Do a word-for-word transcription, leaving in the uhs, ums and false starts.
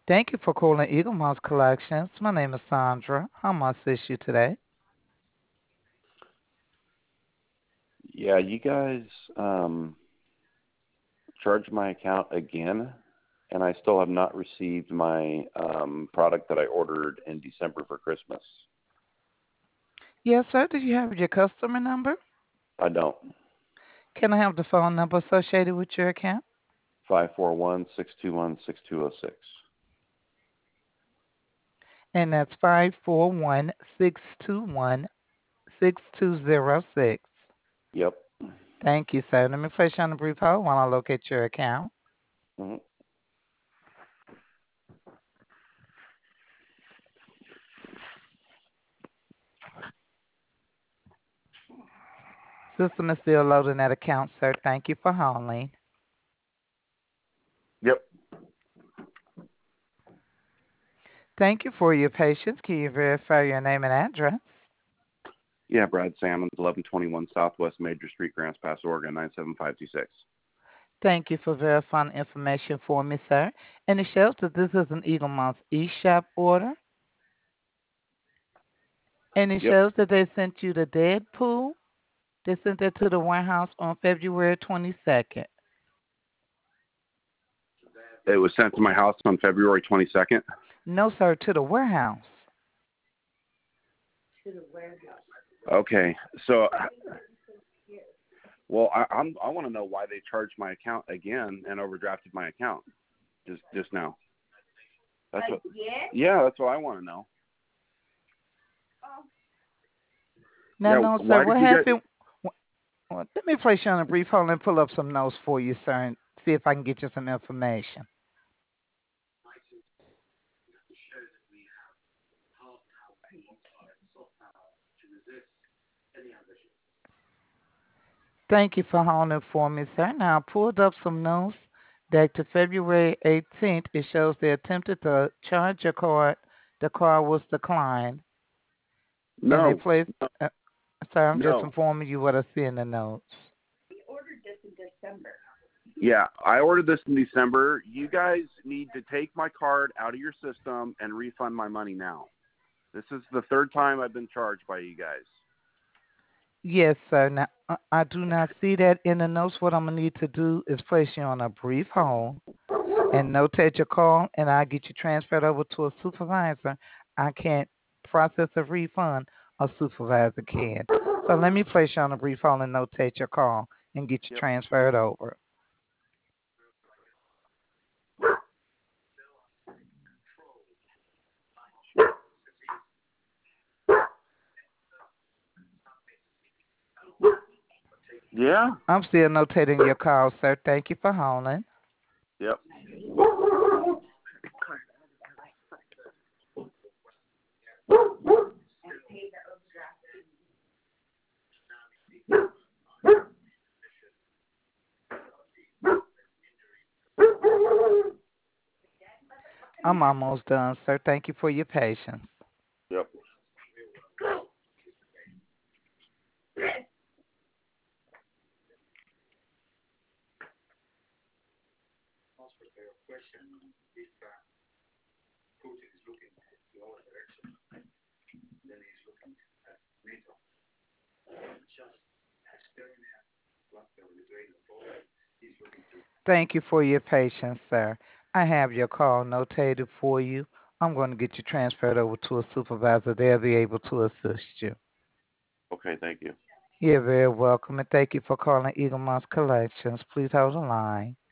Thank you for calling Eagle Mouse Collections. My name is Sandra. How may I assist you today? Yeah, you guys um, charged my account again, and I still have not received my um, product that I ordered in December for Christmas. Yes, sir. Do you have your customer number? I don't. Can I have the phone number associated with your account? Five four one six two one six two zero six. And that's five four one six two one six two zero six. Yep. Thank you, sir. Let me place you on a brief hold while I locate your account. Mm-hmm. System is still loading that account, sir. Thank you for holding. Yep. Thank you for your patience. Can you verify your name and address? Yeah, Brad Salmons, eleven twenty-one Southwest Major Street, Grants Pass, Oregon, nine seven five two six. Thank you for verifying information for me, sir. And it shows that this is an Eagle Mouse eShop order. And it Yep. shows that they sent you the Deadpool. They sent that to the warehouse on February twenty-second. It was sent to my house on February twenty-second. No, sir, to the warehouse. Okay, so well, I, I'm I want to know why they charged my account again and overdrafted my account just just now. That's what. Yeah, that's what I want to know. Now, Yeah, no, sir, why did what you guys? happened? Well, let me place you on a brief hold and pull up some notes for you, sir, and see if I can get you some information. Thank you for holding for me, sir. Now, I pulled up some notes that to February eighteenth, it shows they attempted to charge your card. The card was declined, and they No, placed. Uh, sir, I'm just no. informing you what I see in the notes. Yeah, I ordered this in December. You guys need to take my card out of your system and refund my money now. This is the third time I've been charged by you guys. Yes, sir. Now, I I do not see that in the notes. What I'm going to need to do is place you on a brief hold and notate your call, and I'll get you transferred over to a supervisor. I can't process a refund, a supervisor can. So let me place you on a brief hold and notate your call and get you Yep. transferred over. Yeah. I'm still notating your call, sir. Thank you for holding. Yep. I'm almost done, sir. Thank you for your patience. Yep. Thank you for your patience, sir. I have your call notated for you. I'm going to get you transferred over to a supervisor. They'll be able to assist you. Okay. Thank you. You're very welcome, and thank you for calling Eagle Mouse Collections. Please hold the line.